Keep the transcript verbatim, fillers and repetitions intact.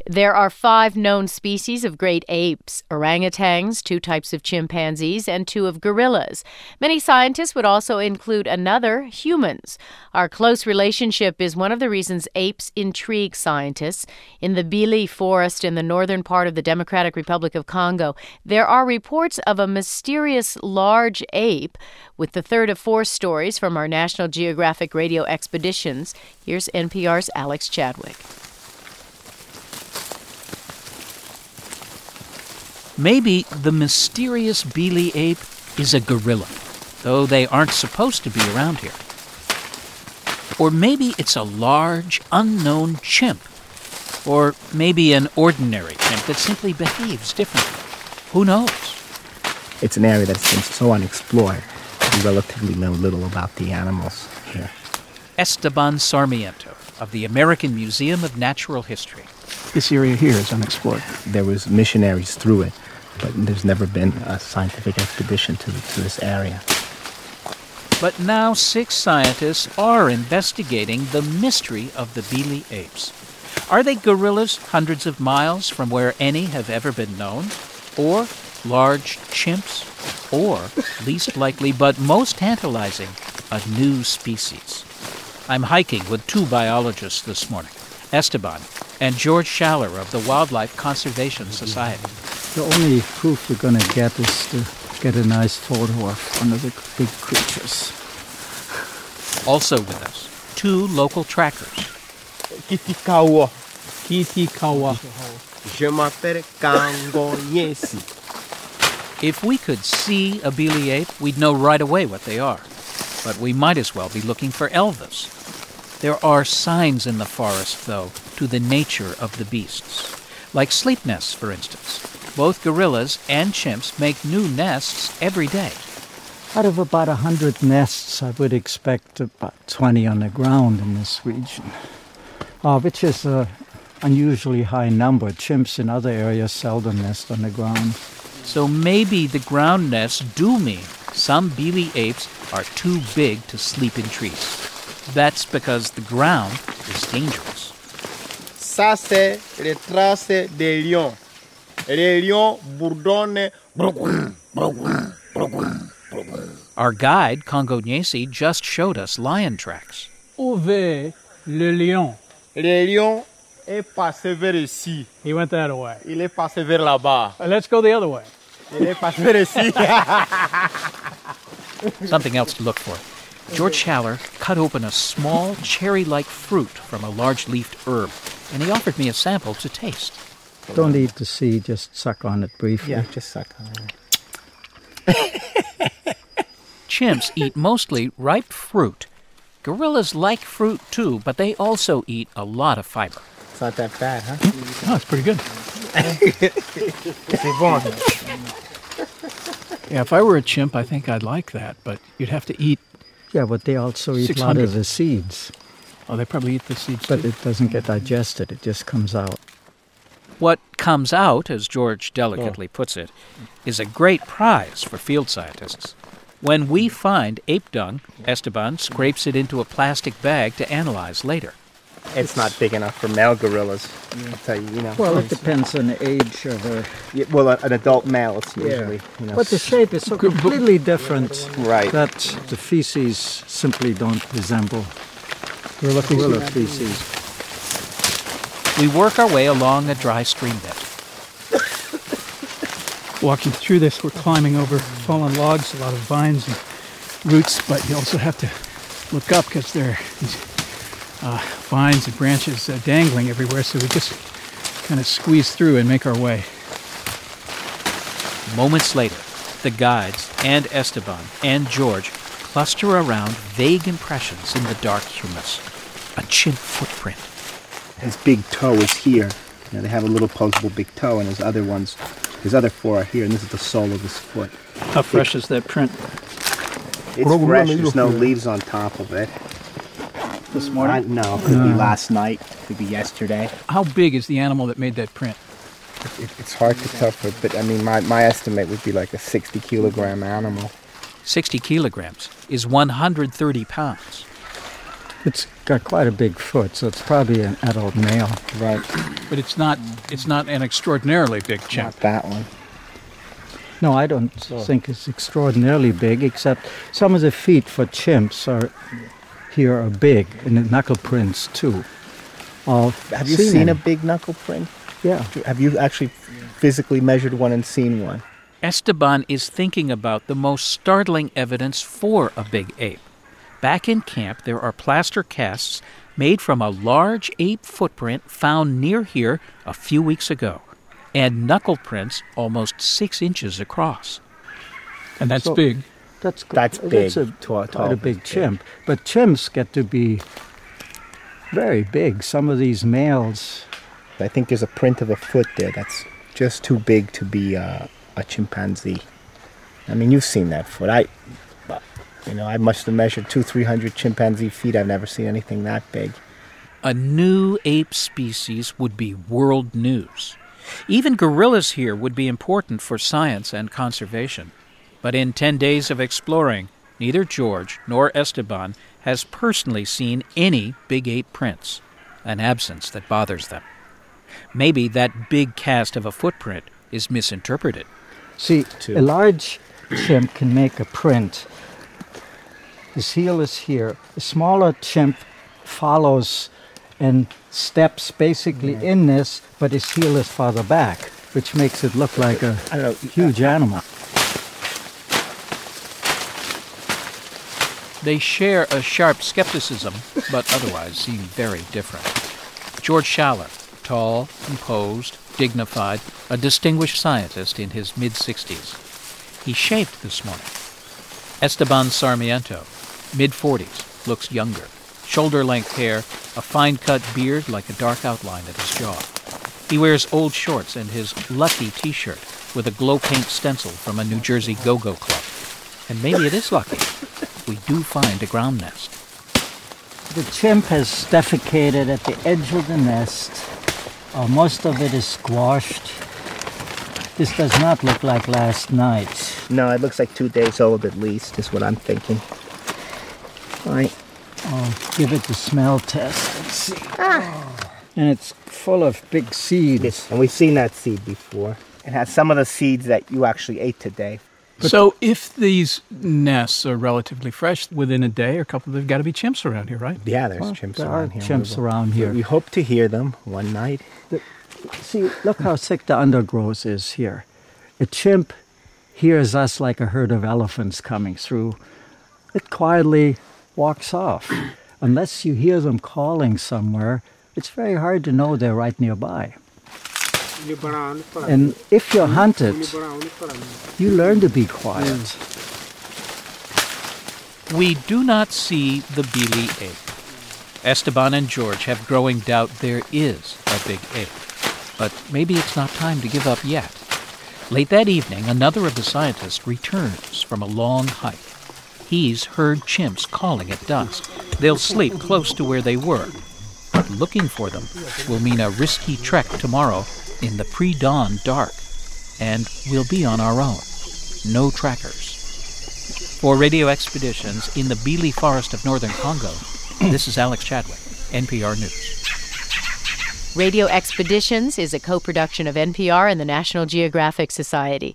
There are five known species of great apes: orangutans, two types of chimpanzees, and two of gorillas. Many scientists would also include another, humans. Our close relationship is one of the reasons apes intrigue scientists. In the Bili forest in the northern part of the Democratic Republic of Congo, there are reports of a mysterious large ape. With the third of four stories from our National Geographic radio expeditions, here's N P R's Alex Chadwick. Maybe the mysterious Bili ape is a gorilla, though they aren't supposed to be around here. Or maybe it's a large, unknown chimp. Or maybe an ordinary chimp that simply behaves differently. Who knows? It's an area that's been so unexplored. We relatively know little about the animals here. Esteban Sarmiento of the American Museum of Natural History. This area here is unexplored. There was missionaries through it, but there's never been a scientific expedition to, to this area. But now six scientists are investigating the mystery of the Bili apes. Are they gorillas hundreds of miles from where any have ever been known? Or large chimps? Or, least likely but most tantalizing, a new species? I'm hiking with two biologists this morning, Esteban and George Schaller of the Wildlife Conservation Society. The only proof we're going to get is to get a nice photo of one of the big creatures. Also with us, two local trackers. Kitikawa. Kitikawa. Je m'appelle Kangonyesi. If we could see a Bili ape, we'd know right away what they are. But we might as well be looking for Elvis. There are signs in the forest, though, to the nature of the beasts. Like sleep nests, for instance. Both gorillas and chimps make new nests every day. Out of about one hundred nests, I would expect about twenty on the ground in this region, uh, which is an unusually high number. Chimps in other areas seldom nest on the ground. So maybe the ground nests do mean some Bili apes are too big to sleep in trees. That's because the ground is dangerous. Ça, c'est les traces des lions. Les lions bourdonnent. Our guide, Kangonyesi, just showed us lion tracks. Où va le lion? Le lion est passé vers ici. He went that way. Il est passé vers là-bas. Uh, let's go the other way. Il est passé vers ici. Something else to look for. George Schaller cut open a small cherry-like fruit from a large-leafed herb, and he offered me a sample to taste. Don't eat the seed, just suck on it briefly. Yeah, just suck on it. Chimps eat mostly ripe fruit. Gorillas like fruit too, but they also eat a lot of fiber. It's not that bad, huh? Oh, it's pretty good. C'est bon. Yeah, if I were a chimp, I think I'd like that, but you'd have to eat. Yeah, but they also eat a lot of the seeds. Oh, they probably eat the seeds But too. it doesn't get digested, it just comes out. What comes out, as George delicately puts it, is a great prize for field scientists. When we find ape dung, Esteban scrapes it into a plastic bag to analyze later. It's not big enough for male gorillas. I'll tell you, you know. Well, it depends on the age of a... Yeah, well, an adult male, it's Yeah. usually, you know. But the shape is so completely different Right. that the feces simply don't resemble Gorilla gorilla feces. feces. We work our way along a dry stream bed. Walking through this, we're climbing over fallen logs, a lot of vines and roots, but you also have to look up because there are these uh, vines and branches uh, dangling everywhere, so we just kind of squeeze through and make our way. Moments later, the guides and Esteban and George cluster around vague impressions in the dark humus. A chimp footprint. His big toe is here. You know, they have a little posable big toe, and his other ones, his other four are here, and this is the sole of his foot. How fresh is that print? It's fresh. There's no leaves on top of it. This Uh, morning? no, it could be last night. Could be yesterday. How big is the animal that made that print? It, it, it's hard to tell, for, but I mean, my, my estimate would be like a sixty kilogram animal. sixty kilograms is one hundred thirty pounds. It's got quite a big foot, so it's probably an adult male. Right. But it's not it's not an extraordinarily big chimp. Not that one. No, I don't think it's extraordinarily big, except some of the feet for chimps are here are big, and the knuckle prints too. Uh, Have you seen, any? a big knuckle print? Yeah. Have you actually physically measured one and seen one? Esteban is thinking about the most startling evidence for a big ape. Back in camp, there are plaster casts made from a large ape footprint found near here a few weeks ago, and knuckle prints almost six inches across. And that's So- big. That's good. That's big. That's a, Tall- quite tall a big big. chimp. But chimps get to be very big. Some of these males, I think there's a print of a foot there that's just too big to be uh, a chimpanzee. I mean, you've seen that foot. I, you know, I must have measured two, three hundred chimpanzee feet. I've never seen anything that big. A new ape species would be world news. Even gorillas here would be important for science and conservation. But in ten days of exploring, neither George nor Esteban has personally seen any big ape prints, an absence that bothers them. Maybe that big cast of a footprint is misinterpreted. see, Two. a large chimp can make a print. His heel is here. A smaller chimp follows and steps basically in this, but his heel is farther back, which makes it look like a I don't know. huge animal. They share a sharp skepticism, but otherwise seem very different. George Schaller, tall, composed, dignified, a distinguished scientist in his mid-sixties. He shaved this morning. Esteban Sarmiento, mid-forties, looks younger. Shoulder-length hair, a fine-cut beard like a dark outline at his jaw. He wears old shorts and his Lucky T-shirt with a glow paint stencil from a New Jersey go-go club. And maybe it is lucky. We do find a ground nest. The chimp has defecated at the edge of the nest. Uh, most of it is squashed. This does not look like last night. No, it looks like two days old at least, is what I'm thinking. Right. I'll give it the smell test and see. And it's full of big seeds. This, and we've seen that seed before. It has some of the seeds that you actually ate today. So if these nests are relatively fresh, within a day or a couple, there've got to be chimps around here, right? Yeah, there's Well, chimps there around are here. chimps We- around here. We hope to hear them one night. See, look how thick the undergrowth is here. A chimp hears us like a herd of elephants coming through. It quietly walks off. Unless you hear them calling somewhere, it's very hard to know they're right nearby. And if you're hunted, you learn to be quiet. We do not see the Bili ape. Esteban and George have growing doubt there is a big ape. But maybe it's not time to give up yet. Late that evening, another of the scientists returns from a long hike. He's heard chimps calling at dusk. They'll sleep close to where they were. But looking for them will mean a risky trek tomorrow in the pre-dawn dark. And we'll be on our own. No trackers. For Radio Expeditions in the Bili Forest of northern Congo, this is Alex Chadwick, N P R News. Radio Expeditions is a co-production of N P R and the National Geographic Society.